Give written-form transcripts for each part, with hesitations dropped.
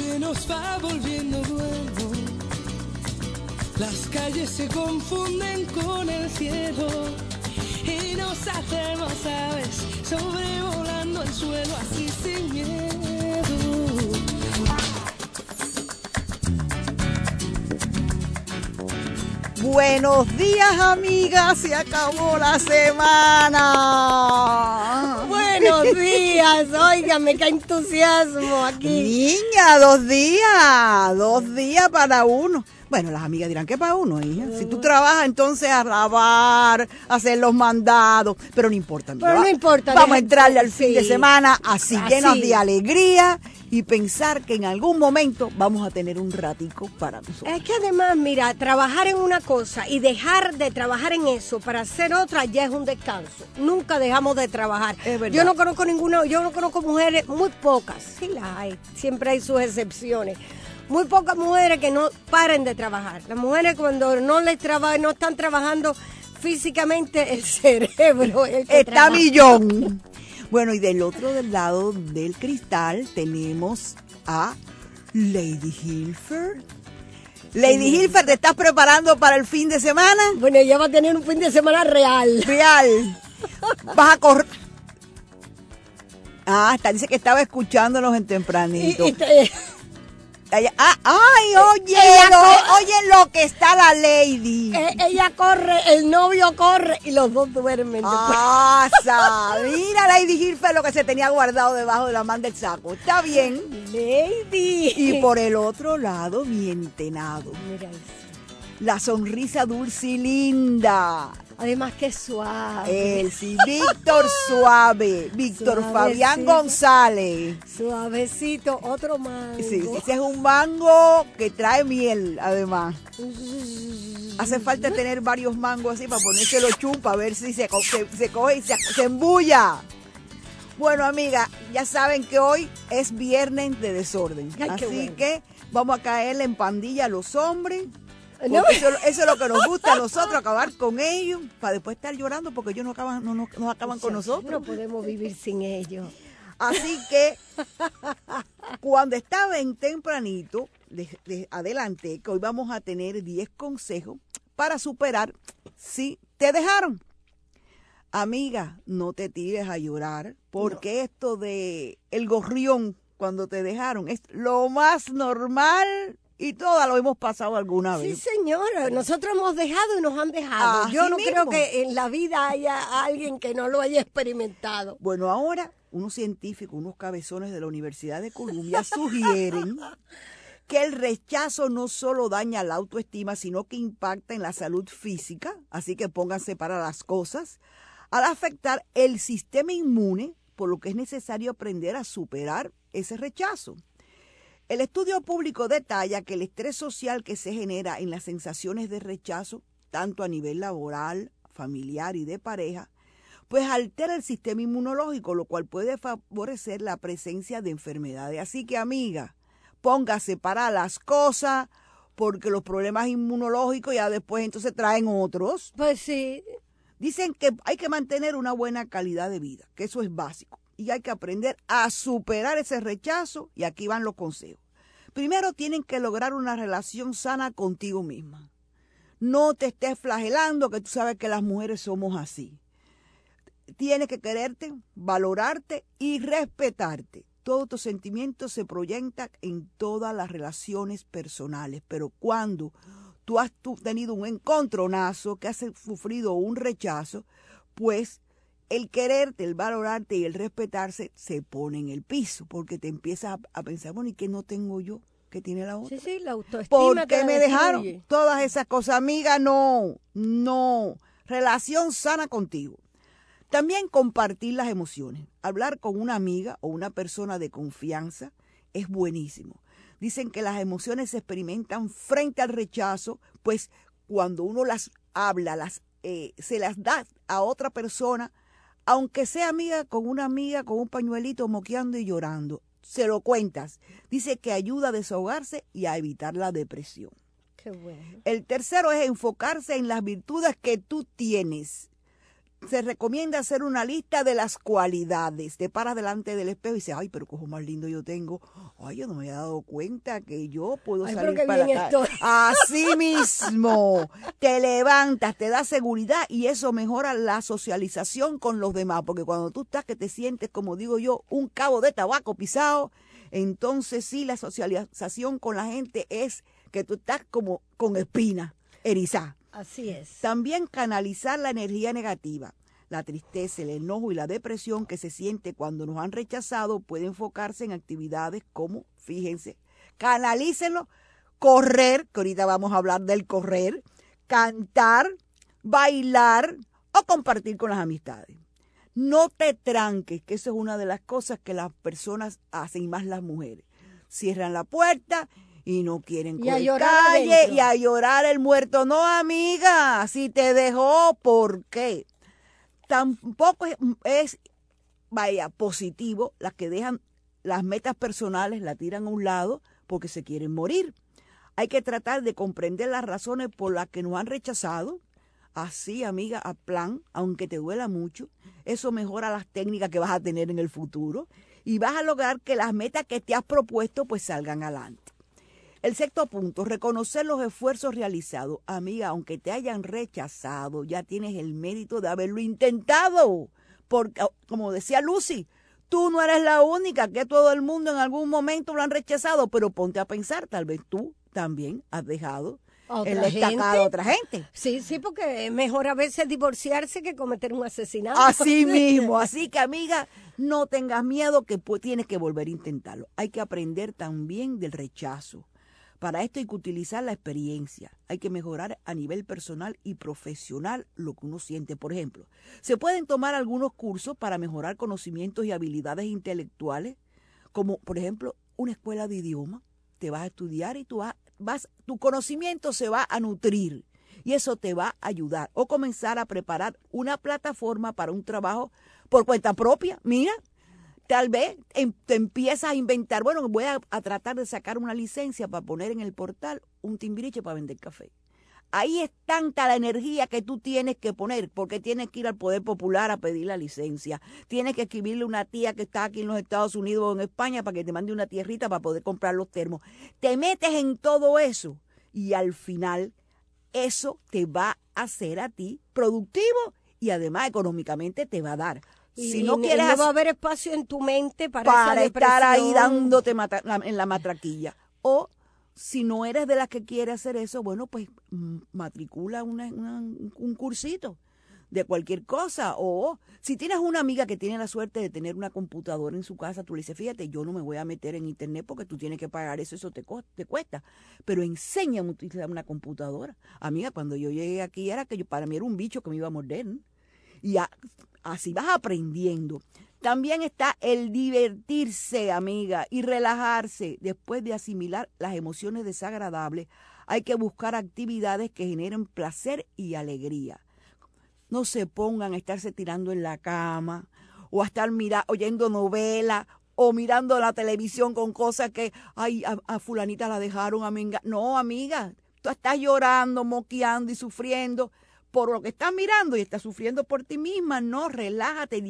se nos va volviendo bueno. Las calles se confunden con el cielo y nos hacemos aves sobrevolando el suelo así sin miedo. Buenos días, amigas, se acabó la semana. Buenos días, óigame, qué entusiasmo aquí. Niña, 2 días para uno. Bueno, las amigas dirán que para uno, hija. Si tú trabajas, entonces a lavar, a hacer los mandados, pero no importa. Pero no importa. Vamos a entrarle al fin de sí. semana así, llenos de alegría y pensar que en algún momento vamos a tener un ratico para nosotros. Es que además, mira, trabajar en una cosa y dejar de trabajar en eso para hacer otra ya es un descanso. Nunca dejamos de trabajar. Es verdad. Yo no conozco mujeres, muy pocas, sí las hay, siempre hay sus excepciones. Muy pocas mujeres que no paren de trabajar. Las mujeres cuando no están trabajando físicamente, el cerebro es el que está trabaja. millón. Bueno, y del otro lado del cristal tenemos a Lady Hilfer. Lady Hilfer, ¿te estás preparando para el fin de semana? Bueno, ella va a tener un fin de semana real. Real. Vas a correr. Dice que estaba escuchándonos en tempranito. Oye lo que está la lady. Ella corre, el novio corre y los dos duermen. Mira Lady Hilfer lo que se tenía guardado debajo de la manga del saco. Está bien. Lady. Y por el otro lado, mi entenado. Mira eso. La sonrisa dulce y linda. Además que suave. Él sí, Víctor Suave. Víctor Fabián González. Suavecito, otro mango. Sí, ese es un mango que trae miel, además. Hace falta tener varios mangos así para ponérselo chumpa, a ver si se coge y se embulla. Bueno, amiga, ya saben que hoy es viernes de desorden. Ay, así que vamos a caerle en pandilla a los hombres. No. Eso es lo que nos gusta a nosotros, acabar con ellos, para después estar llorando porque ellos no acaban con nosotros. No podemos vivir sin ellos. Así que cuando estaba en tempranito, adelanté que hoy vamos a tener 10 consejos para superar si te dejaron. Amiga, no te tires a llorar, porque esto de el gorrión cuando te dejaron es lo más normal. Y todas lo hemos pasado alguna vez. Sí, señora. Nosotros hemos dejado y nos han dejado. Así Yo no mismo. creo que en la vida haya alguien que no lo haya experimentado. Bueno, ahora unos científicos, unos cabezones de la Universidad de Columbia sugieren que el rechazo no solo daña la autoestima, sino que impacta en la salud física. Así que pónganse para las cosas. Al afectar el sistema inmune, por lo que es necesario aprender a superar ese rechazo. El estudio público detalla que el estrés social que se genera en las sensaciones de rechazo, tanto a nivel laboral, familiar y de pareja, pues altera el sistema inmunológico, lo cual puede favorecer la presencia de enfermedades. Así que, amiga, póngase para las cosas, porque los problemas inmunológicos ya después entonces traen otros. Pues sí. Dicen que hay que mantener una buena calidad de vida, que eso es básico. Y hay que aprender a superar ese rechazo, y aquí van los consejos. Primero, tienen que lograr una relación sana contigo misma. No te estés flagelando, que tú sabes que las mujeres somos así. Tienes que quererte, valorarte y respetarte. Todos tus sentimientos se proyectan en todas las relaciones personales, pero cuando tú has tenido un encontronazo, que has sufrido un rechazo, pues el quererte, el valorarte y el respetarse se pone en el piso, porque te empiezas a pensar, bueno, ¿y qué no tengo yo? ¿Qué tiene la otra? Sí, la autoestima. ¿Por qué me dejaron? Todas esas cosas, amiga, no. Relación sana contigo. También compartir las emociones. Hablar con una amiga o una persona de confianza es buenísimo. Dicen que las emociones se experimentan frente al rechazo, pues cuando uno las habla, se las da a otra persona, aunque sea amiga, con un pañuelito moqueando y llorando, se lo cuentas. Dice que ayuda a desahogarse y a evitar la depresión. Qué bueno. El tercero es enfocarse en las virtudes que tú tienes. se recomienda hacer una lista de las cualidades. Te paras delante del espejo y dices, ay, pero cojo más lindo yo tengo. Ay, yo no me había dado cuenta que yo puedo salir para la calle. Así mismo, te levantas, te da seguridad y eso mejora la socialización con los demás. Porque cuando tú estás que te sientes, como digo yo, un cabo de tabaco pisado, entonces sí, la socialización con la gente es que tú estás como con espina erizada. Así es. También canalizar la energía negativa. La tristeza, el enojo y la depresión que se siente cuando nos han rechazado puede enfocarse en actividades como, fíjense, canalícenlo, correr, que ahorita vamos a hablar del correr, cantar, bailar o compartir con las amistades. No te tranques, que eso es una de las cosas que las personas hacen, y más las mujeres. Cierran la puerta y no quieren coger calle y a llorar el muerto. No, amiga, si te dejó, ¿por qué? Tampoco es positivo las que dejan las metas personales, la tiran a un lado porque se quieren morir. Hay que tratar de comprender las razones por las que nos han rechazado. Así, amiga, a plan, aunque te duela mucho, eso mejora las técnicas que vas a tener en el futuro y vas a lograr que las metas que te has propuesto pues salgan adelante. El sexto punto, reconocer los esfuerzos realizados. Amiga, aunque te hayan rechazado, ya tienes el mérito de haberlo intentado. Porque, como decía Lucy, tú no eres la única, que todo el mundo en algún momento lo han rechazado, pero ponte a pensar, tal vez tú también has dejado el destacado a otra gente. Sí, porque es mejor a veces divorciarse que cometer un asesinato. Así mismo, así que amiga, no tengas miedo que tienes que volver a intentarlo. Hay que aprender también del rechazo. Para esto hay que utilizar la experiencia, hay que mejorar a nivel personal y profesional lo que uno siente. Por ejemplo, se pueden tomar algunos cursos para mejorar conocimientos y habilidades intelectuales, como por ejemplo una escuela de idioma. Te vas a estudiar y tu conocimiento se va a nutrir y eso te va a ayudar. O comenzar a preparar una plataforma para un trabajo por cuenta propia. Mira, tal vez te empiezas a inventar, bueno, voy a tratar de sacar una licencia para poner en el portal un timbiriche para vender café. Ahí es tanta la energía que tú tienes que poner, porque tienes que ir al Poder Popular a pedir la licencia. Tienes que escribirle a una tía que está aquí en los Estados Unidos o en España para que te mande una tierrita para poder comprar los termos. Te metes en todo eso y al final eso te va a hacer a ti productivo y además económicamente te va a dar. Si no quieres, no va a haber espacio en tu mente para estar ahí dándote en la matraquilla. O si no eres de las que quiere hacer eso, bueno, pues matricula un cursito de cualquier cosa. O si tienes una amiga que tiene la suerte de tener una computadora en su casa, tú le dices, fíjate, yo no me voy a meter en internet porque tú tienes que pagar eso te cuesta. Pero enséñame a utilizar una computadora. Amiga, cuando yo llegué aquí para mí era un bicho que me iba a morder, ¿no? Y así vas aprendiendo. También está el divertirse, amiga, y relajarse. Después de asimilar las emociones desagradables, hay que buscar actividades que generen placer y alegría. No se pongan a estarse tirando en la cama o a estar oyendo novelas o mirando la televisión con cosas que, ay, a fulanita la dejaron, amiga. No, amiga, tú estás llorando, moqueando y sufriendo por lo que estás mirando y estás sufriendo por ti misma. No, relájate,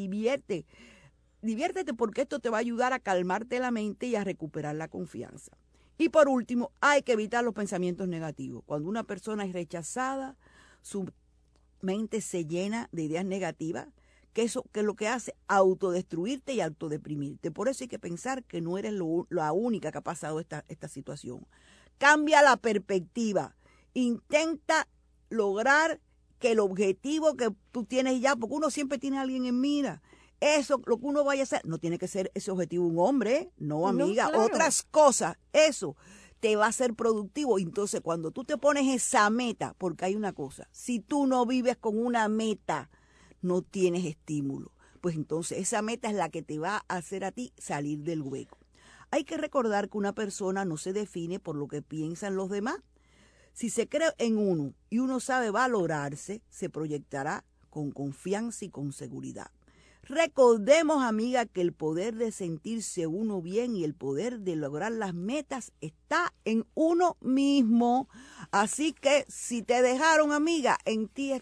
diviértete porque esto te va a ayudar a calmarte la mente y a recuperar la confianza. Y por último, hay que evitar los pensamientos negativos. Cuando una persona es rechazada, su mente se llena de ideas negativas, que lo que hace autodestruirte y autodeprimirte. Por eso hay que pensar que no eres la única que ha pasado esta situación. Cambia la perspectiva. Intenta lograr que el objetivo que tú tienes ya, porque uno siempre tiene a alguien en mira, eso, lo que uno vaya a hacer, no tiene que ser ese objetivo un hombre, ¿eh? No, amiga, no, claro. Otras cosas, eso te va a ser productivo. Entonces, cuando tú te pones esa meta, porque hay una cosa, si tú no vives con una meta, no tienes estímulo. Pues entonces esa meta es la que te va a hacer a ti salir del hueco. Hay que recordar que una persona no se define por lo que piensan los demás. Si se cree en uno y uno sabe valorarse, se proyectará con confianza y con seguridad. Recordemos, amiga, que el poder de sentirse uno bien y el poder de lograr las metas está en uno mismo. Así que si te dejaron, amiga, en ti está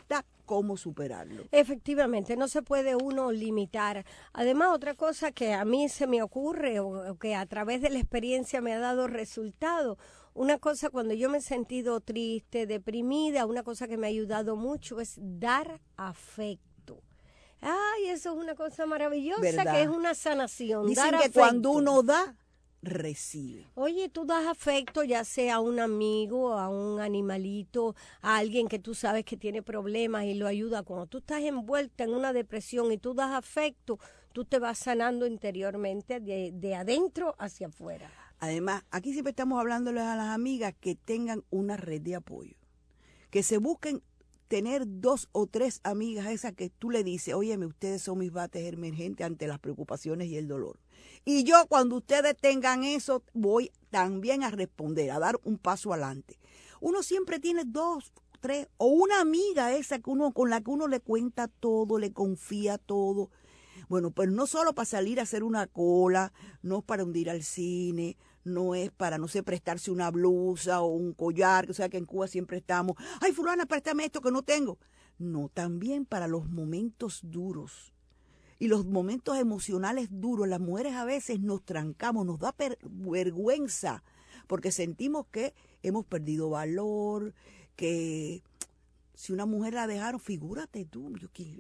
cómo superarlo. Efectivamente, no se puede uno limitar. Además, otra cosa que a mí se me ocurre o que a través de la experiencia me ha dado resultado, una cosa cuando yo me he sentido triste, deprimida, una cosa que me ha ayudado mucho es dar afecto. Ay, eso es una cosa maravillosa, ¿verdad? Que es una sanación. Dicen dar que afecto. cuando uno da, recibe. Oye, tú das afecto ya sea a un amigo, a un animalito, a alguien que tú sabes que tiene problemas y lo ayuda. Cuando tú estás envuelta en una depresión y tú das afecto, tú te vas sanando interiormente de adentro hacia afuera. Además, aquí siempre estamos hablándoles a las amigas que tengan una red de apoyo, que se busquen tener 2 o 3 amigas esas que tú le dices, óyeme, ustedes son mis bates emergentes ante las preocupaciones y el dolor. Y yo cuando ustedes tengan eso, voy también a responder, a dar un paso adelante. Uno siempre tiene 2, 3 o una amiga esa que con la que uno le cuenta todo, le confía todo. Bueno, pues no solo para salir a hacer una cola, no es para ir al cine, no es para, no sé, prestarse una blusa o un collar, o sea que en Cuba siempre estamos, ay fulana, préstame esto que no tengo. No, también para los momentos duros y los momentos emocionales duros. Las mujeres a veces nos trancamos, nos da vergüenza, porque sentimos que hemos perdido valor, que si una mujer la dejaron, figúrate tú,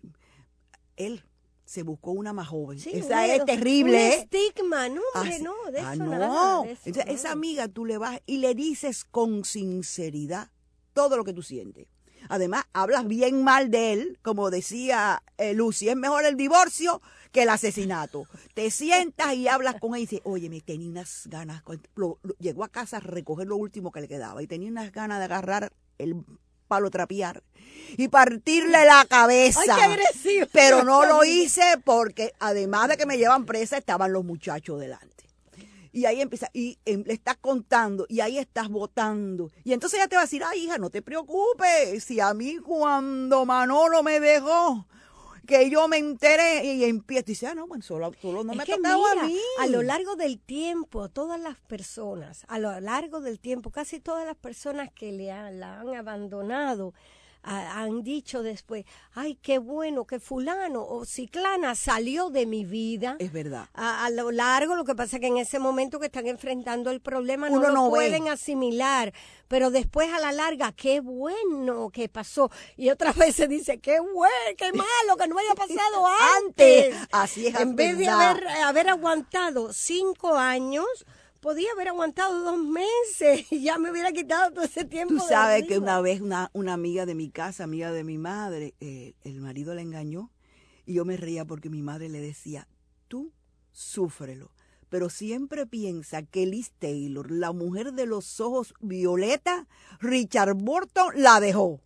él se buscó una más joven. Sí, esa es terrible. Un estigma, no, hombre, no, de eso nada. No. De eso, Entonces, no. esa amiga tú le vas y le dices con sinceridad todo lo que tú sientes. Además, hablas bien mal de él, como decía Lucy, es mejor el divorcio que el asesinato. Te sientas y hablas con él y dices, oye, me tenía unas ganas, llegó a casa a recoger lo último que le quedaba y tenía unas ganas de agarrar el palo trapear y partirle la cabeza. ¡Ay, qué agresivo! Pero no lo hice porque además de que me llevan presa, estaban los muchachos delante. Y ahí empieza, y le estás contando, y ahí estás votando. Y entonces ella te va a decir, ay, hija, no te preocupes, si a mí cuando Manolo me dejó, que yo me enteré, y empieza, y dice, no, bueno, solo no me ha tocado mira, a mí. A lo largo del tiempo, todas las personas, a lo largo del tiempo, casi todas las personas que la han abandonado, han dicho después, ay, qué bueno que fulano o ciclana salió de mi vida. Es verdad. A lo largo, lo que pasa es que en ese momento que están enfrentando el problema Uno no lo no ve. pueden asimilar, pero después a la larga, qué bueno que pasó. Y otras veces dice, qué bueno, qué malo que no haya pasado antes. Así es, En vez de verdad. haber aguantado 5 años, podía haber aguantado 2 meses y ya me hubiera quitado todo ese tiempo. Tú de sabes arriba. que una vez una amiga de mi casa, amiga de mi madre, el marido la engañó y yo me reía porque mi madre le decía, tú súfrelo, pero siempre piensa que Liz Taylor, la mujer de los ojos violeta, Richard Burton la dejó.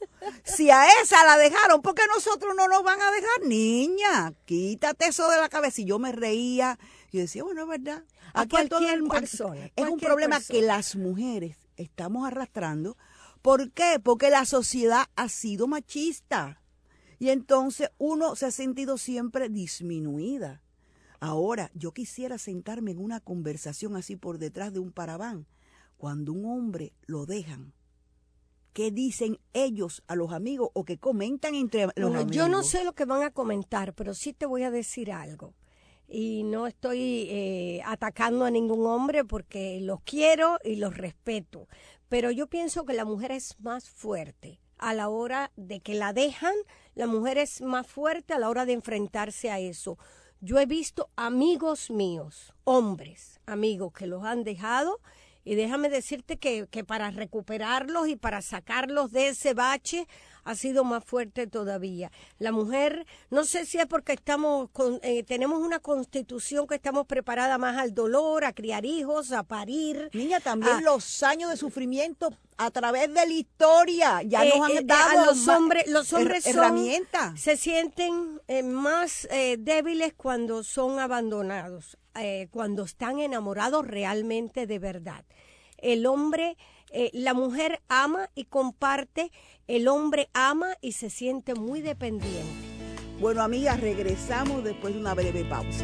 Si a esa la dejaron, ¿por qué nosotros no nos van a dejar? Niña, quítate eso de la cabeza. Y yo me reía y decía, bueno, es verdad. A Aquí todo cualquier el- persona, es un cualquier problema persona. que las mujeres estamos arrastrando. ¿Por qué? Porque la sociedad ha sido machista. Y entonces uno se ha sentido siempre disminuida. Ahora, yo quisiera sentarme en una conversación así por detrás de un paraván. Cuando un hombre lo dejan, ¿qué dicen ellos a los amigos o que comentan entre los Bueno, amigos? yo no sé lo que van a comentar, pero sí te voy a decir algo. Y no estoy atacando a ningún hombre porque los quiero y los respeto. Pero yo pienso que la mujer es más fuerte. A la hora de que la dejan, la mujer es más fuerte a la hora de enfrentarse a eso. Yo he visto amigos míos, hombres, amigos que los han dejado. Y déjame decirte que para recuperarlos y para sacarlos de ese bache ha sido más fuerte todavía. La mujer, no sé si es porque tenemos una constitución que estamos preparadas más al dolor, a criar hijos, a parir. Niña, también los años de sufrimiento a través de la historia ya nos han dado a los hombres herramientas. se sienten más débiles cuando son abandonados, cuando están enamorados realmente de verdad. El hombre, la mujer ama y comparte, el hombre ama y se siente muy dependiente. Bueno, amigas, regresamos después de una breve pausa.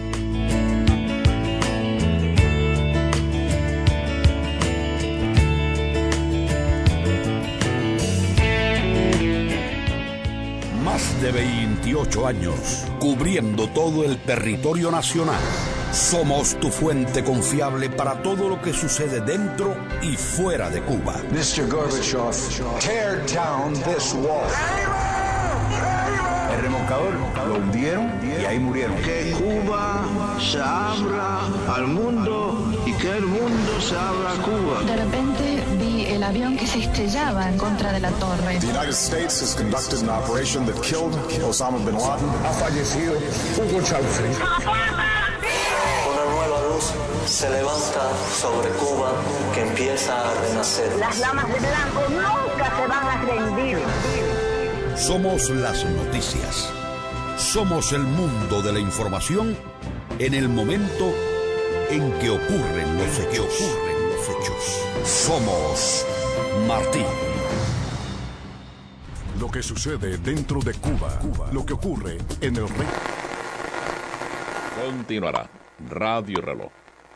Más de 28 años, cubriendo todo el territorio nacional. Somos tu fuente confiable para todo lo que sucede dentro y fuera de Cuba. Mr. Gorbachev, tear down this wall. El remolcador lo hundieron y ahí murieron. Que Cuba se abra al mundo y que el mundo se abra a Cuba. De repente vi el avión que se estrellaba en contra de la torre. The United States has conducted an operation that killed Osama bin Laden. Ha fallecido Hugo Chávez. Una nueva luz se levanta sobre Cuba que empieza a renacer. Las damas de blanco nunca se van a rendir. Somos las noticias. Somos el mundo de la información en el momento en que ocurren los hechos. Somos Martín. Lo que sucede dentro de Cuba, lo que ocurre en el reino. Continuará Radio Reloj.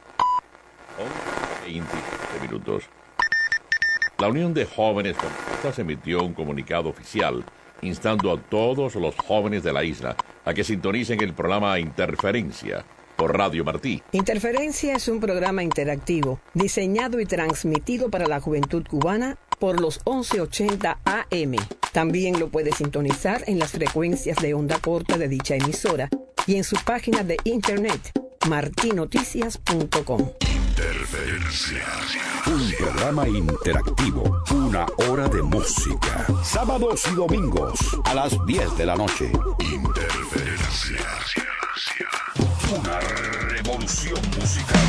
11:27 minutos. La Unión de Jóvenes Comunistas emitió un comunicado oficial instando a todos los jóvenes de la isla a que sintonicen el programa Interferencia por Radio Martí. Interferencia es un programa interactivo diseñado y transmitido para la juventud cubana por los 1180 AM. También lo puede sintonizar en las frecuencias de onda corta de dicha emisora y en su página de internet martinoticias.com. Interferencia. Un programa interactivo. Una hora de música. Sábados y domingos a las 10 de la noche. Interferencia. Una revolución musical.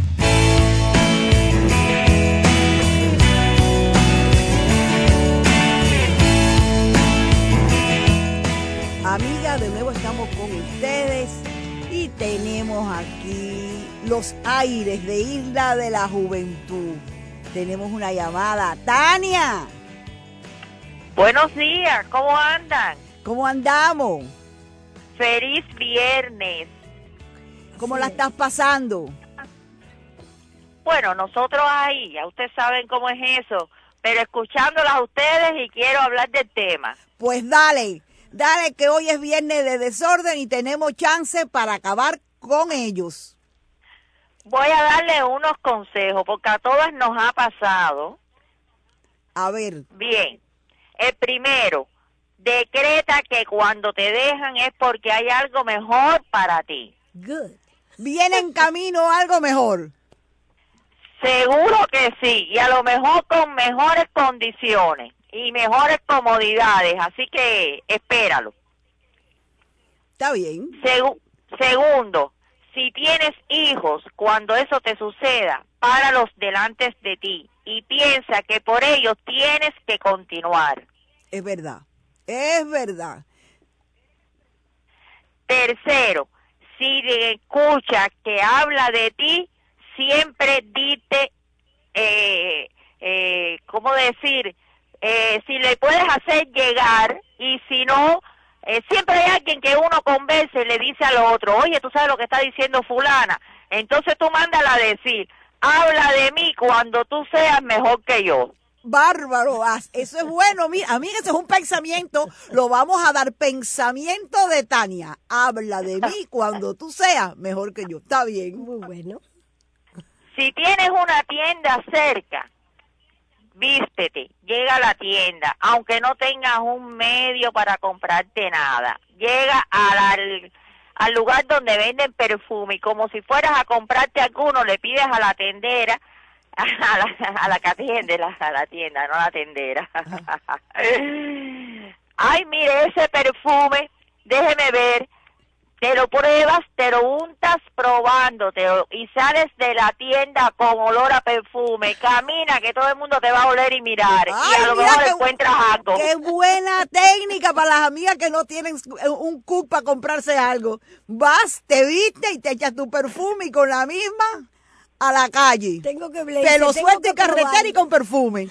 Amigas, de nuevo estamos con ustedes y tenemos aquí los aires de Isla de la Juventud. Tenemos una llamada. ¡Tania! Buenos días, ¿cómo andan? ¿Cómo andamos? Feliz viernes. ¿Cómo la estás pasando? Bueno, nosotros ahí, ya ustedes saben cómo es eso, pero escuchándolas a ustedes y quiero hablar del tema. Pues dale que hoy es viernes de desorden y tenemos chance para acabar con ellos. Voy a darle unos consejos porque a todas nos ha pasado. A ver. Bien, el primero, decreta que cuando te dejan es porque hay algo mejor para ti. Good. ¿Viene en camino algo mejor? Seguro que sí, y a lo mejor con mejores condiciones y mejores comodidades, así que espéralo. Está bien. Segundo, si tienes hijos, cuando eso te suceda, páralos delante de ti y piensa que por ellos tienes que continuar. Es verdad, es verdad. Tercero, si escuchas que habla de ti, siempre dite, ¿cómo decir? Si le puedes hacer llegar y si no, siempre hay alguien que uno convence y le dice al otro, oye, tú sabes lo que está diciendo fulana, entonces tú mándala a decir, habla de mí cuando tú seas mejor que yo. Bárbaro, eso es bueno, mira, amiga, eso es un pensamiento, lo vamos a dar, pensamiento de Tania, habla de mí cuando tú seas mejor que yo, está bien. Muy bueno. Si tienes una tienda cerca, vístete, llega a la tienda, aunque no tengas un medio para comprarte nada, llega al lugar donde venden perfume y como si fueras a comprarte alguno, le pides a la tendera, a la que atiende, a la tienda, no a la tendera. Ay, mire ese perfume, déjeme ver. Te lo pruebas, te lo untas probándotelo y sales de la tienda con olor a perfume. Camina que todo el mundo te va a oler y mirar. Ay, y a lo mejor encuentras algo. Qué buena técnica para las amigas que no tienen un cup para comprarse algo. Vas, te viste y te echas tu perfume y con la misma a la calle. Tengo que Pelo suelto y carretera y con perfume.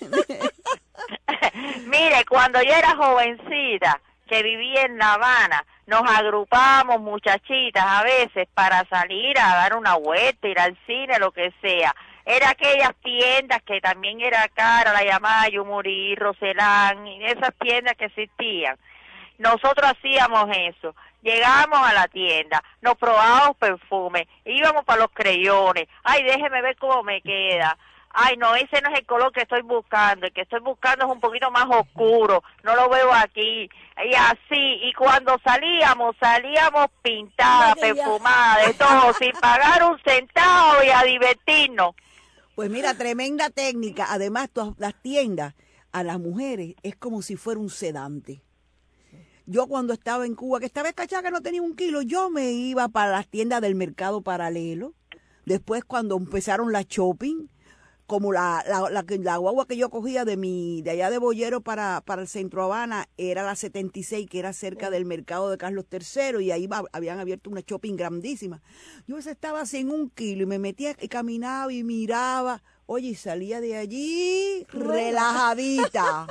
Mire, cuando yo era jovencita, que vivía en La Habana, nos agrupábamos muchachitas a veces para salir a dar una vuelta, ir al cine, lo que sea. Era aquellas tiendas que también era cara, la llamada Yumurí, Roselán, y esas tiendas que existían. nosotros hacíamos eso. Llegábamos a la tienda, nos probábamos perfume, íbamos para los creyones. Ay, déjeme ver cómo me queda. Ay, no, ese no es el color que estoy buscando. El que estoy buscando es un poquito más oscuro. No lo veo aquí. Y así, y cuando salíamos pintadas, perfumadas, de todo, sin pagar un centavo y a divertirnos. Pues mira, tremenda técnica. Además, las tiendas a las mujeres es como si fuera un sedante. Yo cuando estaba en Cuba, que estaba escachada que no tenía 1 kilo, yo me iba para las tiendas del mercado paralelo. Después cuando empezaron las shopping, como la guagua que yo cogía de allá de Boyero para el Centro Habana, era la 76, que era cerca del mercado de Carlos III, y ahí habían abierto una shopping grandísima. Yo estaba sin 1 kilo y me metía y caminaba y miraba, oye, y salía de allí relajadita.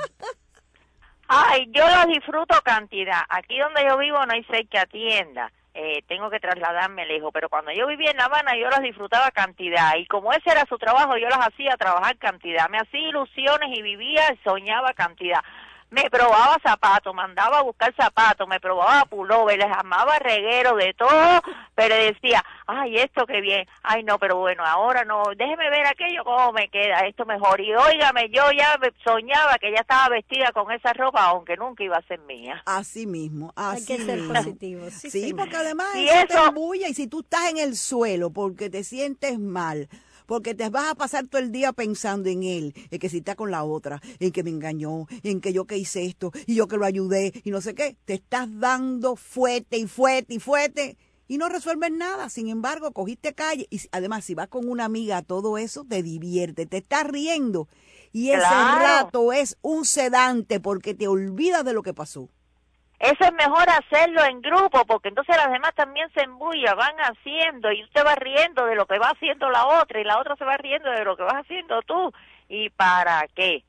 Ay, yo los disfruto cantidad. Aquí donde yo vivo no hay cerca tienda. Tengo que trasladarme lejos, pero cuando yo vivía en La Habana yo las disfrutaba cantidad, y como ese era su trabajo, yo las hacía trabajar cantidad, me hacía ilusiones y vivía y soñaba cantidad. Me probaba zapatos, mandaba a buscar zapatos, me probaba pullover, les armaba reguero de todo, pero decía, ay, esto qué bien, ay no, pero bueno, ahora no, déjeme ver aquello cómo me queda, esto mejor. Y óigame, yo ya soñaba que ya estaba vestida con esa ropa, aunque nunca iba a ser mía. Así mismo, así Hay que ser mismo. positivo. Sí, porque además y eso te embulla, y si tú estás en el suelo porque te sientes mal, porque te vas a pasar todo el día pensando en él, en que si está con la otra, en que me engañó, en que yo que hice esto, y yo que lo ayudé, y no sé qué, te estás dando fuerte y fuerte y fuerte, y no resuelves nada. Sin embargo, cogiste calle, y además si vas con una amiga, todo eso te divierte, te estás riendo, y ese rato es un sedante porque te olvidas de lo que pasó. Eso es mejor hacerlo en grupo, porque entonces las demás también se embullan, van haciendo, y usted va riendo de lo que va haciendo la otra, y la otra se va riendo de lo que vas haciendo tú. ¿Y para qué?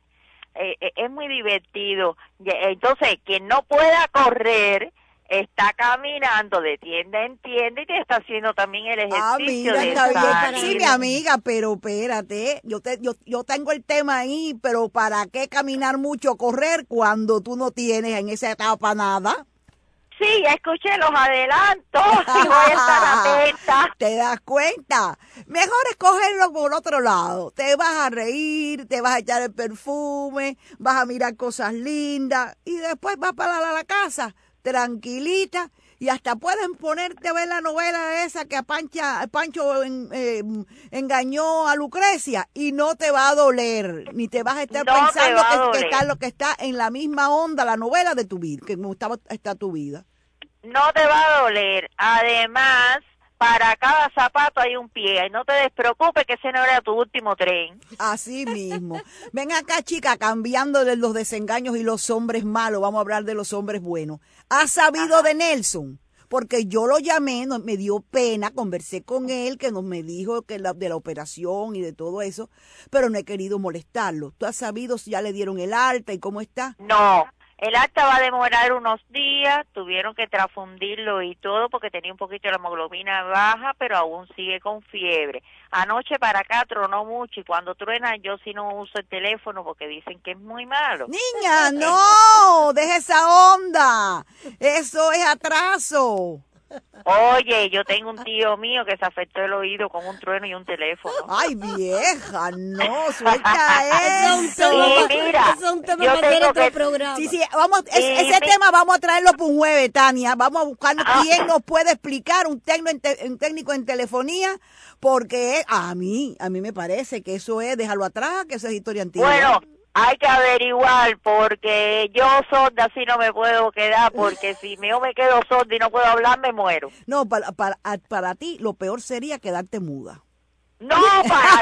Es muy divertido. Entonces, quien no pueda correr, está caminando de tienda en tienda y te está haciendo también el ejercicio de salir. Sí, mi amiga, pero espérate, yo tengo el tema ahí, pero ¿para qué caminar mucho, correr cuando tú no tienes en esa etapa nada? Sí, ya escuché los adelantos y voy a estar atenta. ¿Te das cuenta? Mejor es cogerlo por otro lado. Te vas a reír, te vas a echar el perfume, vas a mirar cosas lindas y después vas para la casa tranquilita, y hasta pueden ponerte a ver la novela esa que Pancho engañó a Lucrecia, y no te va a doler, ni te vas a estar pensando que está en la misma onda la novela de tu vida, que como está tu vida. No te va a doler. Además, para cada zapato hay un pie, y no te despreocupes que ese no era tu último tren. Así mismo. Ven acá, chica, cambiando de los desengaños y los hombres malos, vamos a hablar de los hombres buenos. ¿Has sabido de Nelson? Porque yo lo llamé, me dio pena, conversé con él, que me dijo que de la operación y de todo eso, pero no he querido molestarlo. ¿Tú has sabido si ya le dieron el alta y cómo está? No. El alta va a demorar unos días, tuvieron que transfundirlo y todo porque tenía un poquito de la hemoglobina baja, pero aún sigue con fiebre. Anoche para acá tronó mucho, y cuando truena yo sí no uso el teléfono porque dicen que es muy malo. Niña, no, deja esa onda, eso es atraso. Oye, yo tengo un tío mío que se afectó el oído con un trueno y un teléfono. Ay, vieja, no, suelta eso. Sí, mira, es un tema para hacer otro programa. Sí, vamos, ese tema vamos a traerlo por un jueves, Tania. Vamos a buscar quién nos puede explicar, un técnico en telefonía, porque a mí me parece que eso es, déjalo atrás, que eso es historia antigua. Bueno, hay que averiguar, porque yo sorda así no me puedo quedar, porque si yo me quedo sorda y no puedo hablar, me muero. No, para ti lo peor sería quedarte muda. No, ¿para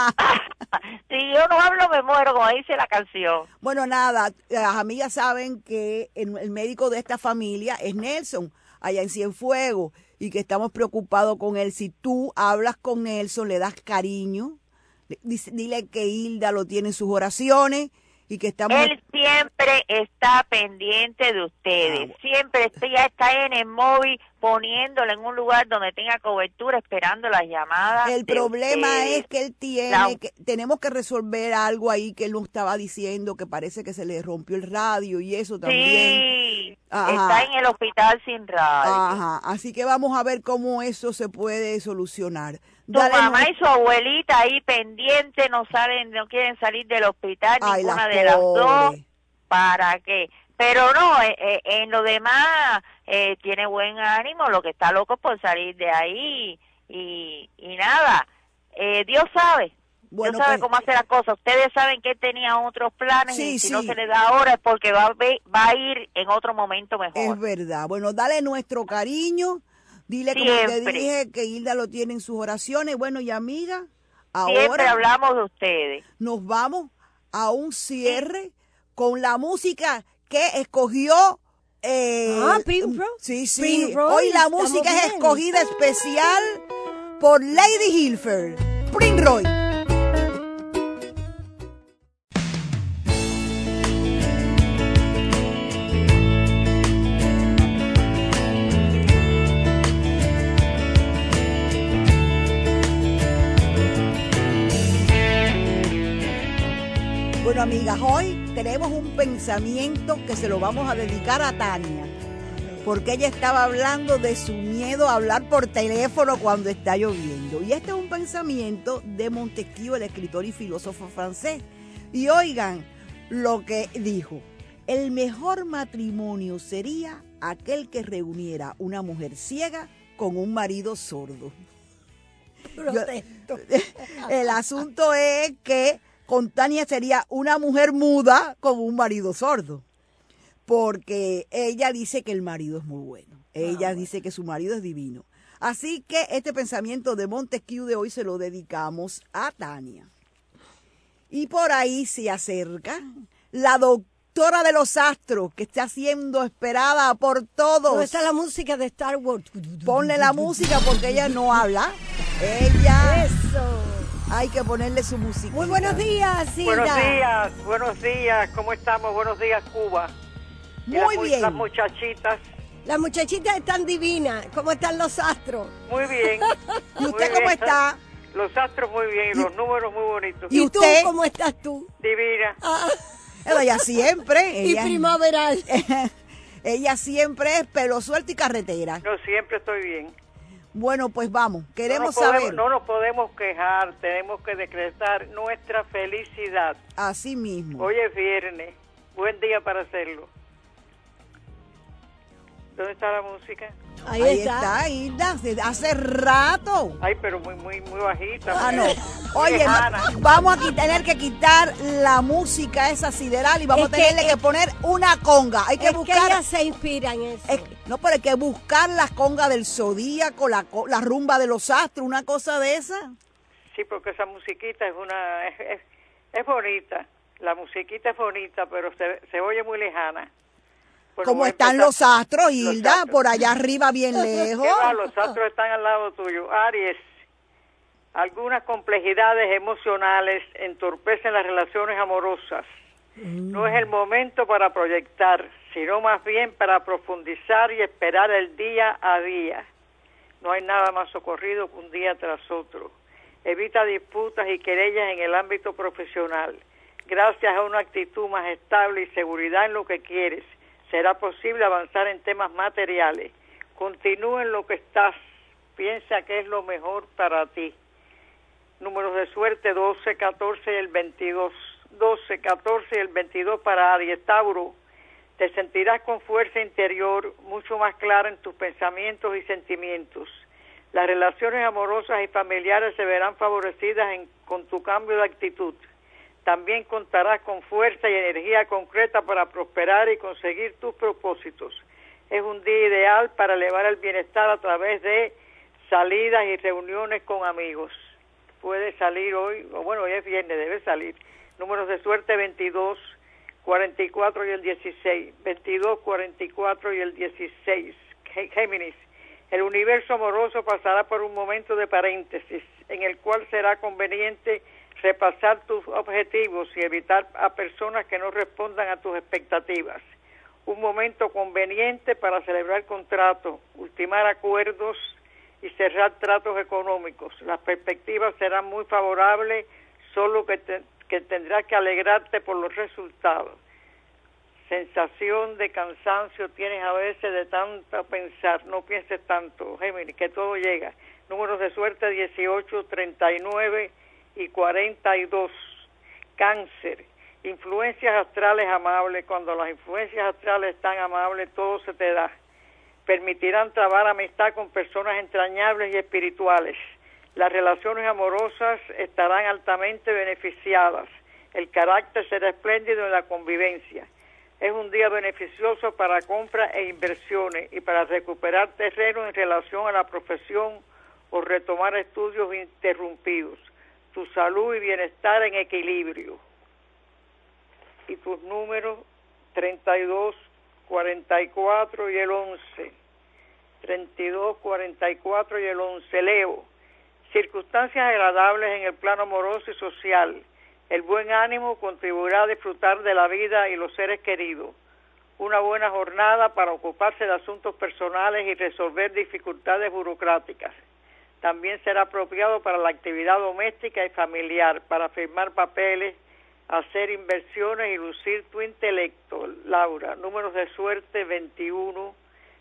qué? Si yo no hablo, me muero, como dice la canción. Bueno, nada, las amigas saben que el médico de esta familia es Nelson, allá en Cienfuegos, y que estamos preocupados con él. Si tú hablas con Nelson, le das cariño, dile que Hilda lo tiene en sus oraciones y que estamos... Él siempre está pendiente de ustedes, siempre ya está en el móvil poniéndolo en un lugar donde tenga cobertura, esperando las llamadas. El problema es que él tenemos que resolver algo ahí que él nos estaba diciendo, que parece que se le rompió el radio y eso también. Sí, está en el hospital sin radio. Ajá, así que vamos a ver cómo eso se puede solucionar. Tu mamá y su abuelita ahí pendiente no quieren salir del hospital, ninguna de las dos. ¿Para qué? Pero no, en lo demás tiene buen ánimo, lo que está loco es por salir de ahí y nada, Dios sabe. Bueno, Dios sabe cómo hacer las cosas. Ustedes saben que él tenía otros planes y si no se le da ahora es porque va a ir en otro momento mejor. Es verdad. Bueno, dale nuestro cariño. Dile, como te dije, que Hilda lo tiene en sus oraciones. Bueno, y amiga, ahora siempre hablamos de ustedes. Nos vamos a un cierre con la música que escogió Pink Rose. Sí. Pink Rose. Hoy la música es escogida especial por Lady Hilfer. Prince Roy. Bueno, amigas, hoy tenemos un pensamiento que se lo vamos a dedicar a Tania, porque ella estaba hablando de su miedo a hablar por teléfono cuando está lloviendo. Y este es un pensamiento de Montesquieu, el escritor y filósofo francés. Y oigan lo que dijo: el mejor matrimonio sería aquel que reuniera una mujer ciega con un marido sordo. El asunto es que con Tania sería una mujer muda con un marido sordo, porque ella dice que el marido es muy bueno. Ella dice que su marido es divino. Así que este pensamiento de Montesquieu de hoy se lo dedicamos a Tania. Y por ahí se acerca la doctora de los astros, que está siendo esperada por todos. ¿Dónde está la música de Star Wars? Ponle la música porque ella no habla. Ella... Eso. Hay que ponerle su música. Muy buenos días, Hilda. Buenos días, ¿cómo estamos? Buenos días, Cuba. Muy bien. Las muchachitas. Las muchachitas están divinas. ¿Cómo están los astros? Muy bien. ¿Y usted cómo está? Los astros muy bien y los números muy bonitos. ¿Y tú cómo estás tú? Divina. Ella siempre. Y primaveral. Ella siempre es pelo suelto y carretera. Yo siempre estoy bien. Bueno, pues vamos, queremos saber. No nos podemos quejar, tenemos que decretar nuestra felicidad. Así mismo. Hoy es viernes, buen día para hacerlo. ¿Dónde está la música? Ahí está, Hilda, hace rato. Ay, pero muy bajita. No. Oye, vamos a tener que quitar la música esa sideral y vamos a tenerle que poner una conga. Hay que buscar. Que ellas se inspiran en eso. No, pero hay que buscar las congas del zodíaco, la rumba de los astros, una cosa de esa. Sí, porque esa musiquita es bonita. La musiquita es bonita, pero se oye muy lejana. Bueno, ¿cómo están los astros, Hilda? Los astros. Por allá arriba, bien lejos. Los astros están al lado tuyo. Aries, algunas complejidades emocionales entorpecen las relaciones amorosas. No es el momento para proyectar, sino más bien para profundizar y esperar el día a día. No hay nada más socorrido que un día tras otro. Evita disputas y querellas en el ámbito profesional. Gracias a una actitud más estable y seguridad en lo que quieres, será posible avanzar en temas materiales. Continúa en lo que estás. Piensa que es lo mejor para ti. Números de suerte 12, 14 y el 22. 12, 14 y el 22 para Aries. Tauro, te sentirás con fuerza interior, mucho más clara en tus pensamientos y sentimientos. Las relaciones amorosas y familiares se verán favorecidas con tu cambio de actitud. También contarás con fuerza y energía concreta para prosperar y conseguir tus propósitos. Es un día ideal para elevar el bienestar a través de salidas y reuniones con amigos. Puedes salir hoy, hoy es viernes, debes salir. Números de suerte 22, 44 y el 16. 22, 44 y el 16. Géminis, el universo amoroso pasará por un momento de paréntesis, en el cual será conveniente repasar tus objetivos y evitar a personas que no respondan a tus expectativas. un momento conveniente para celebrar contratos, ultimar acuerdos y cerrar tratos económicos. Las perspectivas serán muy favorables, solo que tendrás que alegrarte por los resultados. Sensación de cansancio tienes a veces de tanto pensar. No pienses tanto, Géminis, que todo llega. Números de suerte 18, 39 y 42. Cáncer. Influencias astrales amables. Cuando las influencias astrales están amables, todo se te da. Permitirán trabar amistad con personas entrañables y espirituales. Las relaciones amorosas estarán altamente beneficiadas. El carácter será espléndido en la convivencia. Es un día beneficioso para compras e inversiones y para recuperar terreno en relación a la profesión o retomar estudios interrumpidos. Tu salud y bienestar en equilibrio. Y tus números 32, 44 y el 11. 32, 44 y el 11. Leo. Circunstancias agradables en el plano amoroso y social. El buen ánimo contribuirá a disfrutar de la vida y los seres queridos. Una buena jornada para ocuparse de asuntos personales y resolver dificultades burocráticas. También será apropiado para la actividad doméstica y familiar, para firmar papeles, hacer inversiones y lucir tu intelecto. Laura, números de suerte 21,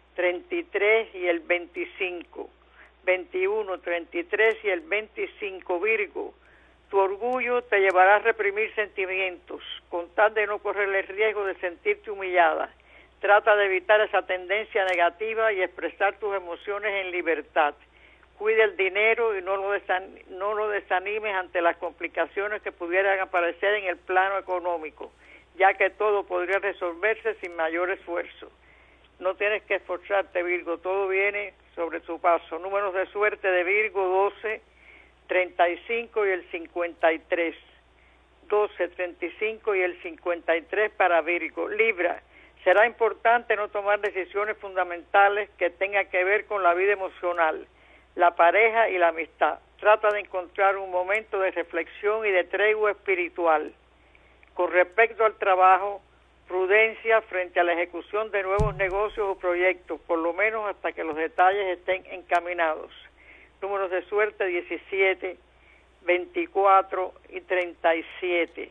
33 y el 25. 21, 33 y el 25, Virgo. Tu orgullo te llevará a reprimir sentimientos, con tal de no correr el riesgo de sentirte humillada. Trata de evitar esa tendencia negativa y expresar tus emociones en libertad. Cuida el dinero y no lo desanimes ante las complicaciones que pudieran aparecer en el plano económico, ya que todo podría resolverse sin mayor esfuerzo. No tienes que esforzarte, Virgo, todo viene sobre su paso. Números de suerte de Virgo 12, 35 y el 53. 12, 35 y el 53 para Virgo. Libra, será importante no tomar decisiones fundamentales que tengan que ver con la vida emocional, la pareja y la amistad. Trata de encontrar un momento de reflexión y de tregua espiritual. Con respecto al trabajo, prudencia frente a la ejecución de nuevos negocios o proyectos, por lo menos hasta que los detalles estén encaminados. Números de suerte 17, 24 y 37.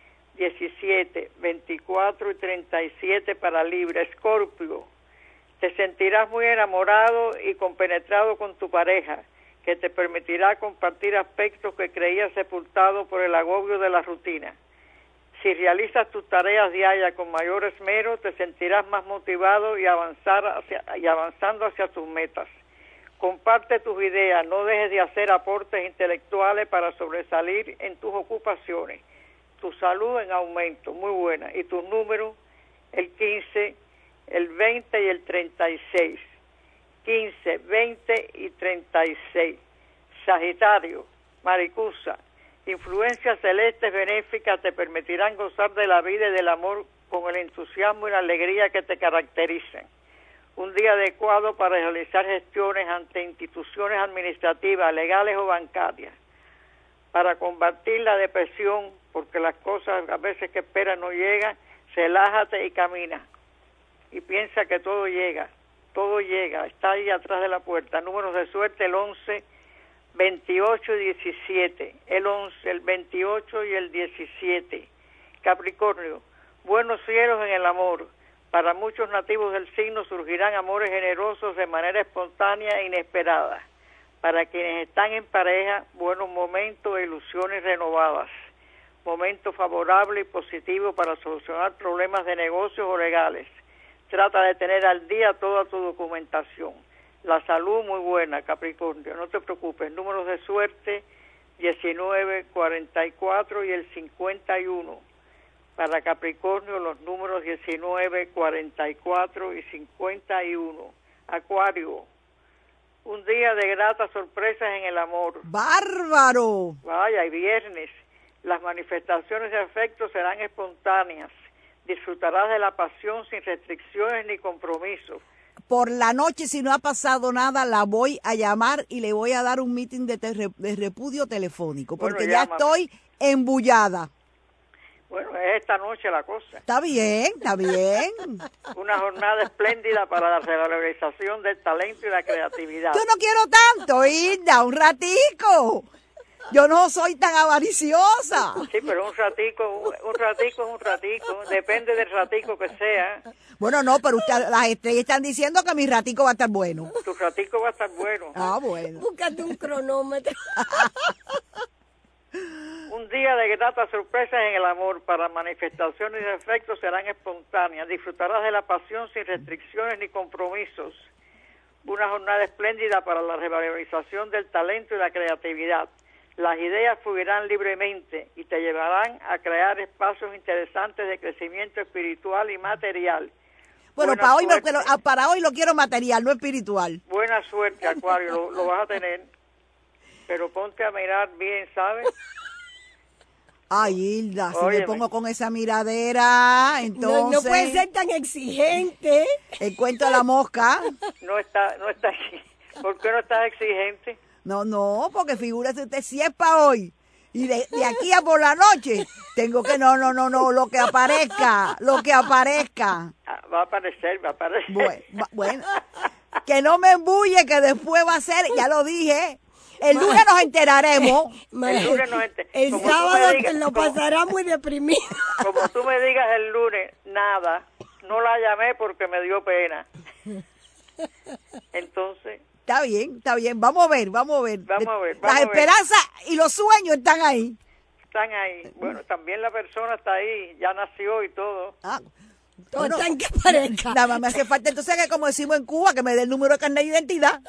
17, 24 y 37 para Libra. Escorpio, te sentirás muy enamorado y compenetrado con tu pareja, que te permitirá compartir aspectos que creías sepultados por el agobio de la rutina. Si realizas tus tareas diarias con mayor esmero, te sentirás más motivado y avanzando hacia tus metas. Comparte tus ideas, no dejes de hacer aportes intelectuales para sobresalir en tus ocupaciones. Tu salud en aumento, muy buena. Y tus números, el 15, el 20 y el 36. 15, 20 y 36. Sagitario, Maricusa, influencias celestes benéficas te permitirán gozar de la vida y del amor con el entusiasmo y la alegría que te caracterizan. Un día adecuado para realizar gestiones ante instituciones administrativas, legales o bancarias. Para combatir la depresión, porque las cosas a veces que esperas no llegan, relájate y camina. Y piensa que todo llega, está ahí atrás de la puerta. Números de suerte, el 11, 28 y 17. El 11, el 28 y el 17. Capricornio, buenos cielos en el amor. Para muchos nativos del signo surgirán amores generosos de manera espontánea e inesperada. Para quienes están en pareja, buenos momentos e ilusiones renovadas. Momento favorable y positivo para solucionar problemas de negocios o legales. Trata de tener al día toda tu documentación. La salud muy buena, Capricornio, no te preocupes. Números de suerte, 19, 44 y el 51. Para Capricornio, los números 19, 44 y 51. Acuario, un día de gratas sorpresas en el amor. ¡Bárbaro! Vaya, y viernes. Las manifestaciones de afecto serán espontáneas. Disfrutarás de la pasión sin restricciones ni compromisos. Por la noche, si no ha pasado nada, la voy a llamar y le voy a dar un meeting de repudio telefónico, porque ya estoy embullada. Bueno, es esta noche la cosa. Está bien, está bien. Una jornada espléndida para la revalorización del talento y la creatividad. Yo no quiero tanto, Hilda, un ratico. Yo no soy tan avariciosa. Sí, pero un ratico es un ratico. Depende del ratico que sea. Bueno, no, pero las estrellas están diciendo que mi ratico va a estar bueno. Tu ratico va a estar bueno. Ah, bueno. Búscate un cronómetro. Un día de gratas sorpresas en el amor. Para manifestaciones y efectos serán espontáneas. Disfrutarás de la pasión sin restricciones ni compromisos. Una jornada espléndida para la revalorización del talento y la creatividad. Las ideas fluirán libremente y te llevarán a crear espacios interesantes de crecimiento espiritual y material. Bueno, para hoy lo quiero material, no espiritual. Buena suerte, Acuario, lo vas a tener. Pero ponte a mirar bien, ¿sabes? Ay, Hilda, si me pongo con esa miradera, entonces... No puede ser tan exigente. El cuento de la mosca. No está aquí. ¿Por qué no estás exigente? No, porque figúrese usted, si es para hoy y de aquí a por la noche, tengo que, no, lo que aparezca. Va a aparecer. Bueno, que no me embulle, que después va a ser, ya lo dije, el lunes nos enteraremos. El sábado lo pasará muy deprimido. Como tú me digas el lunes, nada, no la llamé porque me dio pena. Entonces... Está bien, vamos a ver. Las esperanzas y los sueños están ahí. Están ahí. Bueno, también la persona está ahí, ya nació y todo. Todo está en que parezca. Nada más me hace falta entonces que, como decimos en Cuba, que me dé el número de carnet de identidad.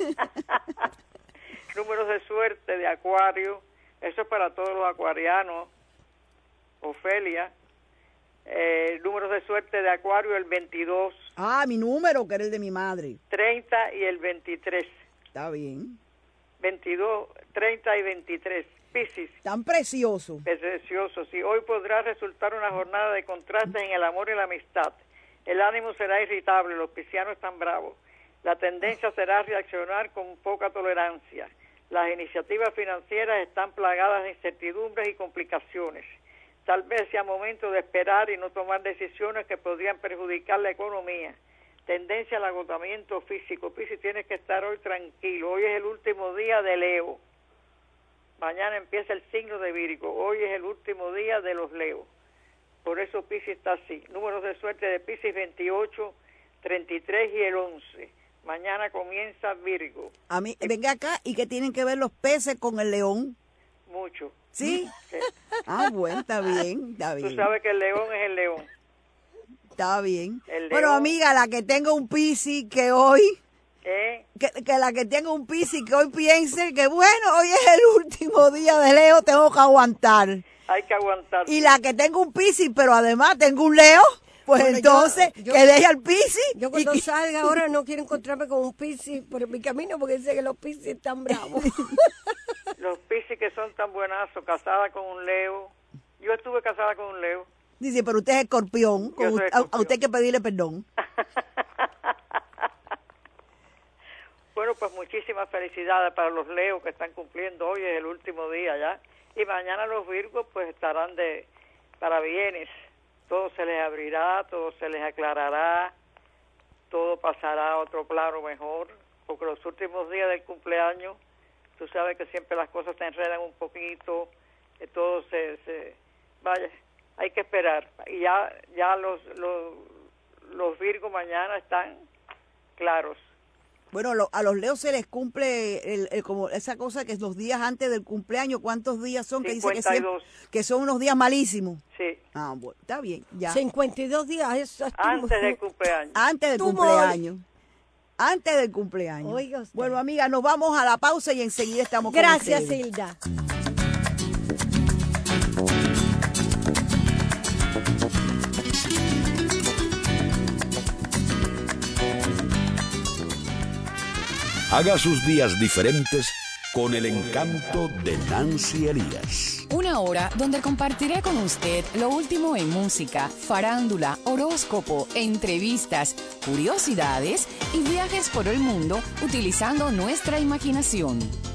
Números de suerte de Acuario, eso es para todos los acuarianos. Ofelia. Números de suerte de Acuario, el 22. Ah, mi número, que era el de mi madre. 30 y el 23. Está bien. 22, 30 y 23. Piscis. Tan precioso. Precioso, sí. Hoy podrá resultar una jornada de contrastes en el amor y la amistad. El ánimo será irritable, los piscianos están bravos. La tendencia será reaccionar con poca tolerancia. Las iniciativas financieras están plagadas de incertidumbres y complicaciones. Tal vez sea momento de esperar y no tomar decisiones que podrían perjudicar la economía. Tendencia al agotamiento físico. Piscis, tienes que estar hoy tranquilo. Hoy es el último día de Leo. Mañana empieza el signo de Virgo. Hoy es el último día de los Leos. Por eso Piscis está así. Números de suerte de Piscis, 28, 33 y el 11. Mañana comienza Virgo. A mí, venga acá, ¿y qué tienen que ver los peces con el león? Mucho. ¿Sí? Ah, bueno, está bien. Tú sabes que el león es el león. Está bien. Bueno, amiga, la que tenga un Piscis que hoy... Que la que tenga un Piscis que hoy piense que, bueno, hoy es el último día de Leo, tengo que aguantar. Hay que aguantar. Y la que tenga un Piscis, pero además tengo un Leo... Pues bueno, entonces, que deje al Piscis. Yo cuando salga ahora no quiero encontrarme con un Piscis por mi camino porque sé que los Piscis están bravos. Los Piscis que son tan buenazos, casada con un Leo. Yo estuve casada con un Leo. Dice, pero usted es escorpión. A usted hay que pedirle perdón. Bueno, pues muchísimas felicidades para los Leos que están cumpliendo hoy, es el último día ya. Y mañana los Virgos pues estarán de parabienes. Todo se les abrirá, todo se les aclarará, todo pasará a otro plano mejor, porque los últimos días del cumpleaños, tú sabes que siempre las cosas se enredan un poquito, que todo vaya, hay que esperar. Y ya los Virgos mañana están claros. Bueno, a los Leos se les cumple como esa cosa que es los días antes del cumpleaños. ¿Cuántos días son? 52. Que dice que son unos días malísimos. Sí. Ah, bueno, está bien, ya. 52 días, eso es antes del cumpleaños. Antes del cumpleaños. Antes del cumpleaños. Oiga usted. Bueno, amiga, nos vamos a la pausa y enseguida estamos con Gracias, ustedes. Hilda. Haga sus días diferentes con el encanto de Nancy Elías. Una hora donde compartiré con usted lo último en música, farándula, horóscopo, entrevistas, curiosidades y viajes por el mundo utilizando nuestra imaginación.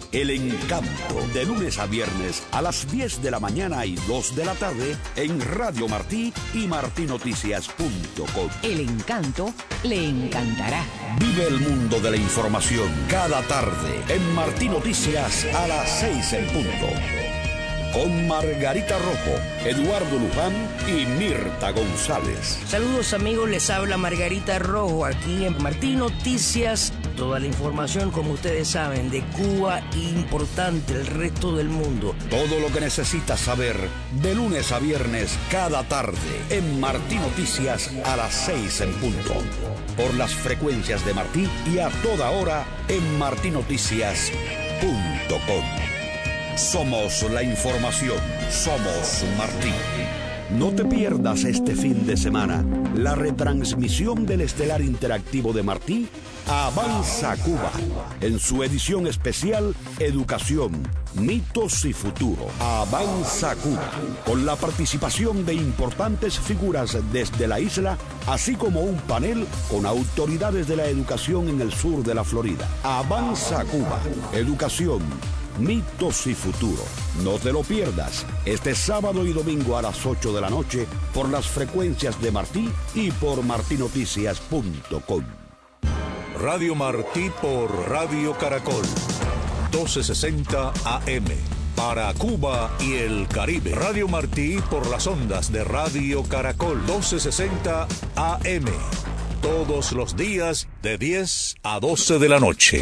El Encanto, de lunes a viernes a las 10 de la mañana y 2 de la tarde en Radio Martí y martinoticias.com. El Encanto le encantará. Vive el mundo de la información cada tarde en Martí Noticias a las 6 en punto. Con Margarita Rojo, Eduardo Luján y Mirta González. Saludos amigos, les habla Margarita Rojo aquí en Martí Noticias. Toda la información, como ustedes saben, de Cuba importante el resto del mundo. Todo lo que necesitas saber de lunes a viernes cada tarde en Martí Noticias a las 6 en punto. Por las frecuencias de Martí y a toda hora en martinoticias.com. Somos la información. Somos Martí. No te pierdas este fin de semana la retransmisión del estelar interactivo de Martí, Avanza Cuba, en su edición especial Educación, Mitos y Futuro. Avanza Cuba, con la participación de importantes figuras desde la isla, así como un panel con autoridades de la educación en el sur de la Florida. Avanza Cuba, Educación, Mitos y Futuro. No te lo pierdas este sábado y domingo a las 8 de la noche por las frecuencias de Martí y por martinoticias.com. Radio Martí por Radio Caracol, 1260 AM. Para Cuba y el Caribe. Radio Martí por las ondas de Radio Caracol, 1260 AM. Todos los días de 10 a 12 de la noche.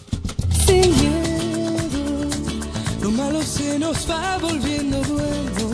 Lo malo se nos va volviendo bueno.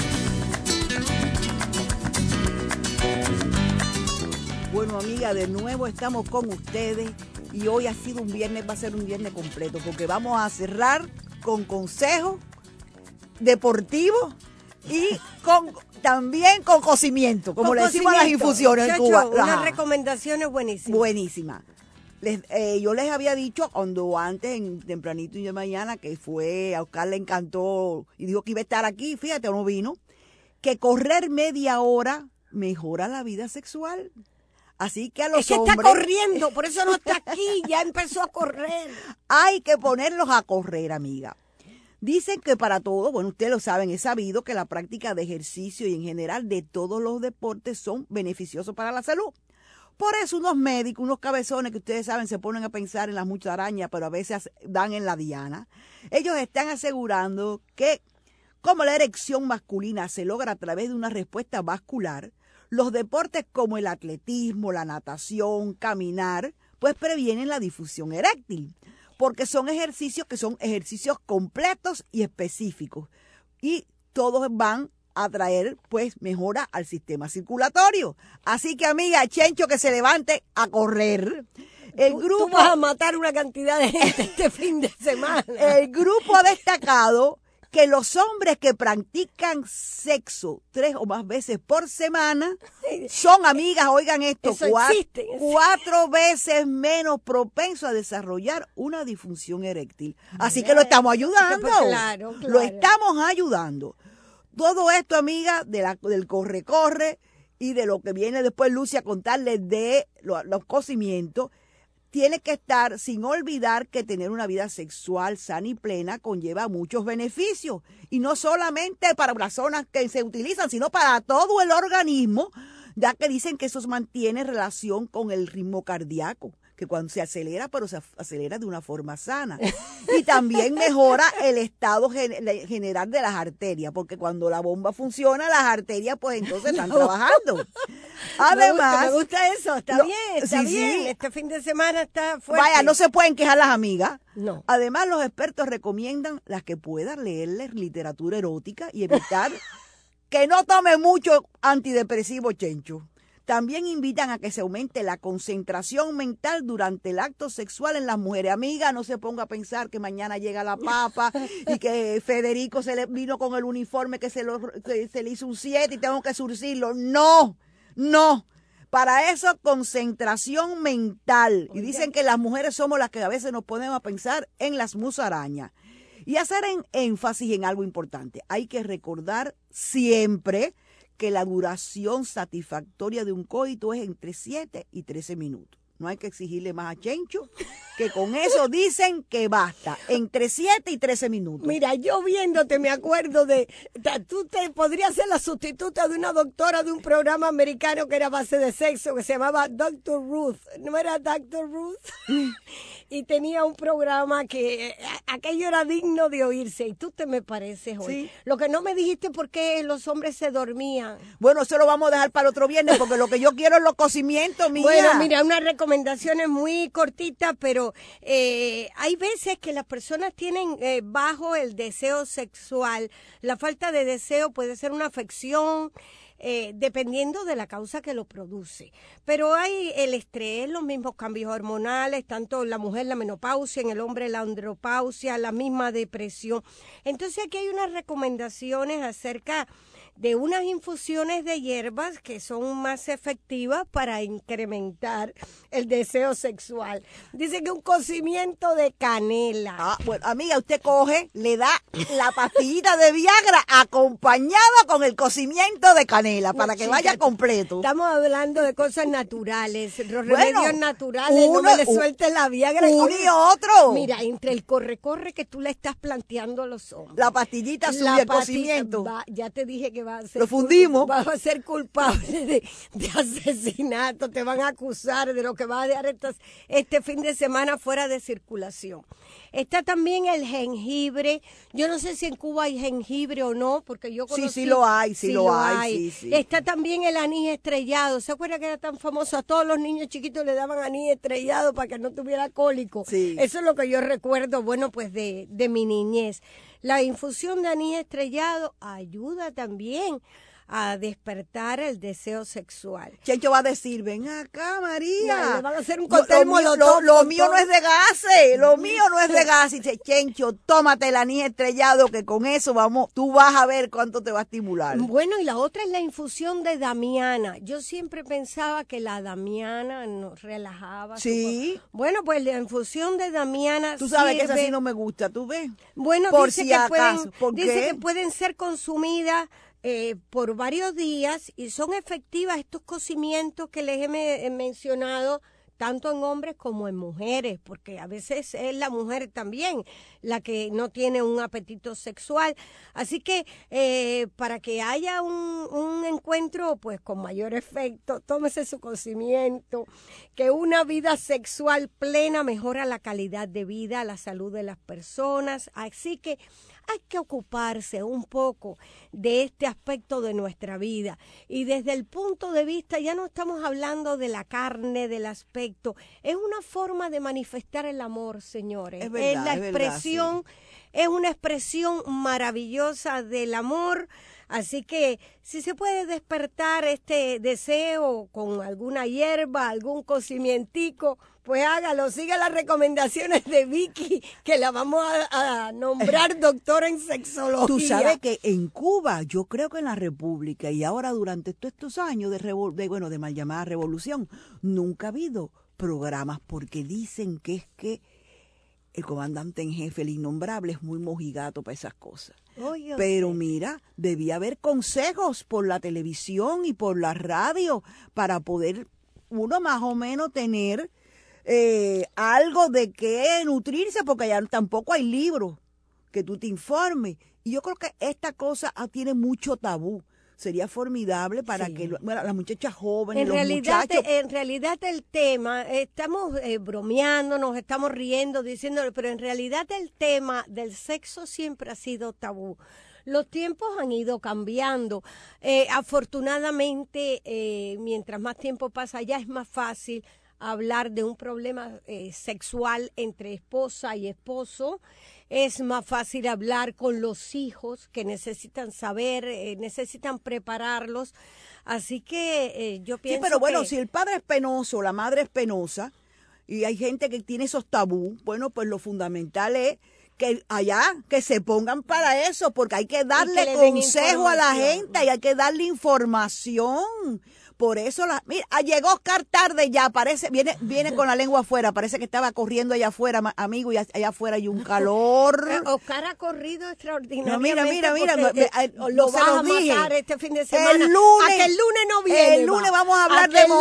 Bueno, amiga, de nuevo estamos con ustedes y hoy ha sido un viernes, va a ser un viernes completo porque vamos a cerrar con consejos deportivos y también con cocimiento, como le decimos a las infusiones en Cuba. Unas recomendaciones buenísimas. Buenísimas. Yo les había dicho cuando antes, tempranito y de mañana, que fue, a Oscar le encantó y dijo que iba a estar aquí, fíjate, no vino, que correr media hora mejora la vida sexual. Así que a los hombres... está corriendo, por eso no está aquí, ya empezó a correr. Hay que ponerlos a correr, amiga. Dicen que para todo, bueno, ustedes lo saben, es sabido que la práctica de ejercicio y en general de todos los deportes son beneficiosos para la salud. Por eso unos médicos, unos cabezones que ustedes saben se ponen a pensar en las musarañas, pero a veces dan en la diana. Ellos están asegurando que como la erección masculina se logra a través de una respuesta vascular, los deportes como el atletismo, la natación, caminar, pues previenen la disfunción eréctil, porque son ejercicios que son ejercicios completos y específicos y todos van a traer pues mejora al sistema circulatorio. Así que amiga, Chencho, que se levante a correr. Tú vas a matar una cantidad de gente este fin de semana. El grupo ha destacado que los hombres que practican sexo 3 o más veces por semana son, amigas, oigan esto, 4 veces menos propensos a desarrollar una disfunción eréctil. Así que lo estamos ayudando. Claro. Lo estamos ayudando. Todo esto, amiga, del corre-corre y de lo que viene después Lucy a contarles de los cocimientos, tiene que estar sin olvidar que tener una vida sexual sana y plena conlleva muchos beneficios. Y no solamente para las zonas que se utilizan, sino para todo el organismo, ya que dicen que eso mantiene relación con el ritmo cardíaco, que cuando se acelera, pero se acelera de una forma sana. Y también mejora el estado general de las arterias, porque cuando la bomba funciona, las arterias pues entonces están trabajando. Además, me gusta eso, está bien. Sí. Este fin de semana está fuerte. Vaya, no se pueden quejar las amigas. No. Además, los expertos recomiendan las que puedan leerles literatura erótica y evitar que no tome mucho antidepresivo, Chencho. También invitan a que se aumente la concentración mental durante el acto sexual en las mujeres. Amiga, no se ponga a pensar que mañana llega la papa y que Federico se le vino con el uniforme que se le hizo un 7 y tengo que surcirlo. No. Para eso, concentración mental. Y dicen que las mujeres somos las que a veces nos ponemos a pensar en las musarañas. Y hacer énfasis en algo importante. Hay que recordar siempre que la duración satisfactoria de un coito es entre 7 y 13 minutos. no hay que exigirle más a Chencho, que con eso dicen que basta, entre 7 y 13 minutos. Mira, yo viéndote me acuerdo tú te podrías ser la sustituta de una doctora de un programa americano que era a base de sexo, que se llamaba Dr. Ruth, ¿no era Dr. Ruth? Y tenía un programa que aquello era digno de oírse, y tú te me pareces hoy. Sí. Lo que no me dijiste por qué los hombres se dormían. Bueno, eso lo vamos a dejar para otro viernes, porque lo que yo quiero es los cocimientos, mía. Bueno, mira, unas recomendaciones muy cortitas, pero hay veces que las personas tienen bajo el deseo sexual. La falta de deseo puede ser una afección, dependiendo de la causa que lo produce. Pero hay el estrés, los mismos cambios hormonales, tanto en la mujer la menopausia, en el hombre la andropausia, la misma depresión. Entonces aquí hay unas recomendaciones acerca de unas infusiones de hierbas que son más efectivas para incrementar el deseo sexual. Dice que un cocimiento de canela. Ah, bueno, amiga, usted coge, le da la pastillita de Viagra acompañada con el cocimiento de canela para que vaya completo. Estamos hablando de cosas naturales, los remedios naturales, no me le sueltes la Viagra. Uno y otro. Mira, entre el corre-corre que tú le estás planteando a los hombres. La pastillita suya, el cocimiento. Ya te dije que va a ser. Lo fundimos. Vas a ser culpable de asesinato, te van a acusar de lo que vas a dejar este fin de semana fuera de circulación. Está también el jengibre. Yo no sé si en Cuba hay jengibre o no, porque yo conocí. Sí lo hay, sí lo hay. Sí. Está también el anís estrellado. ¿Se acuerda que era tan famoso? A todos los niños chiquitos le daban anís estrellado para que no tuviera cólico. Sí. Eso es lo que yo recuerdo, bueno, pues de mi niñez. La infusión de anís estrellado ayuda también a despertar el deseo sexual. Chencho va a decir, ven acá, María. No, le van a hacer un cóctel molotov. Lo mío no es de gases, lo mío no es de gas. Y dice, Chencho, tómate el anís estrellado, que con eso tú vas a ver cuánto te va a estimular. Bueno, y la otra es la infusión de damiana. Yo siempre pensaba que la damiana nos relajaba. Sí. Bueno, pues la infusión de damiana tú sabes que esa sí no me gusta, ¿tú ves? Bueno, por dice si que acaso. dice que pueden ser consumidas por varios días y son efectivas estos cocimientos que les he mencionado tanto en hombres como en mujeres, porque a veces es la mujer también la que no tiene un apetito sexual. Así que para que haya un encuentro pues con mayor efecto, tómese su cocimiento, que una vida sexual plena mejora la calidad de vida, la salud de las personas. Así que hay que ocuparse un poco de este aspecto de nuestra vida. Y desde el punto de vista, ya no estamos hablando de la carne, del aspecto, es una forma de manifestar el amor, señores. Es verdad, la expresión, es una expresión maravillosa del amor. Así que si se puede despertar este deseo con alguna hierba, algún cocimientico, pues hágalo. Siga las recomendaciones de Vicky, que la vamos a nombrar doctora en sexología. Tú sabes que en Cuba, yo creo que en la República, y ahora durante todos estos años de mal llamada revolución, nunca ha habido programas, porque dicen que es que el comandante en jefe, el innombrable, es muy mojigato para esas cosas. Pero mira, debía haber consejos por la televisión y por la radio para poder uno más o menos tener algo de qué nutrirse, porque allá tampoco hay libros que tú te informes. Y yo creo que esta cosa tiene mucho tabú. Sería formidable para que las muchachas jóvenes, muchachos. En realidad el tema, estamos bromeando, nos estamos riendo, diciéndolo, pero en realidad el tema del sexo siempre ha sido tabú. Los tiempos han ido cambiando. Afortunadamente, mientras más tiempo pasa, ya es más fácil hablar de un problema sexual entre esposa y esposo. Es más fácil hablar con los hijos que necesitan saber, necesitan prepararlos. Así que yo pienso sí, pero bueno, si el padre es penoso, la madre es penosa, y hay gente que tiene esos tabú, bueno, pues lo fundamental es que que se pongan para eso, porque hay que darle consejo a la gente y hay que darle información. Por eso, mira, llegó Oscar tarde ya, parece, viene con la lengua afuera, parece que estaba corriendo allá afuera, amigo, y allá afuera hay un calor. Oscar ha corrido extraordinariamente. No, mira, lo vas a matar este fin de semana. El lunes, a que el lunes no viene. El lunes vamos a hablar de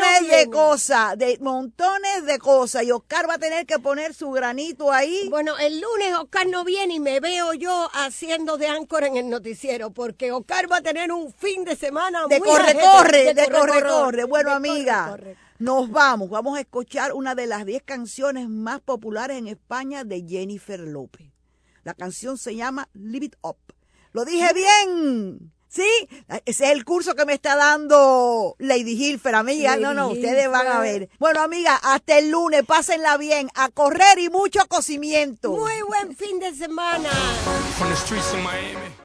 montones de cosas, y Oscar va a tener que poner su granito ahí. Bueno, el lunes Oscar no viene y me veo yo haciendo de áncora en el noticiero, porque Oscar va a tener un fin de semana de muy corre. Bueno, amiga, nos vamos a escuchar una de las 10 canciones más populares en España de Jennifer López. La canción se llama Live It Up. ¿Lo dije bien? ¿Sí? Ese es el curso que me está dando Lady Hilfer, amiga. Ustedes van a ver. Bueno, amiga, hasta el lunes, pásenla bien, a correr y mucho cocimiento. Muy buen fin de semana.